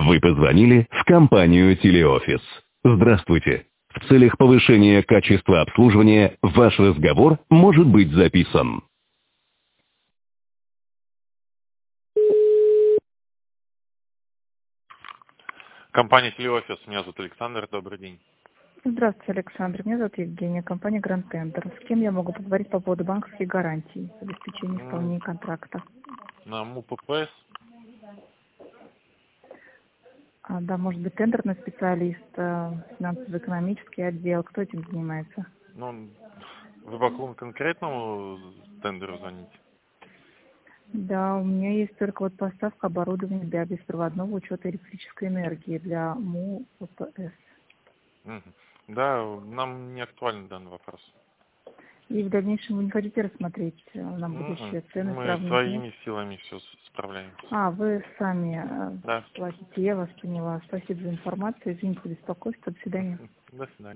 Вы позвонили в компанию «Телеофис». Здравствуйте. В целях повышения качества обслуживания ваш разговор может быть записан. Компания «Телеофис». Меня зовут Александр. Добрый день. Здравствуйте, Александр. Меня зовут Евгения, компания Grand Tender. С кем я могу поговорить по поводу банковских гарантий, обеспечения исполнения контракта? На МУППС. Да, может быть, тендерный специалист, финансово-экономический отдел. Кто этим занимается? Ну, вы по какому конкретному тендеру звоните? Да, у меня есть только вот поставка оборудования для беспроводного учета электрической энергии для МУППС. Да, нам не актуален данный вопрос. И в дальнейшем вы не хотите рассмотреть на будущее цены, Мы сравнить? своими силами все справляемся. Вы сами Да. платите, я вас поняла. Спасибо за информацию, извините за беспокойство, до свидания. До свидания.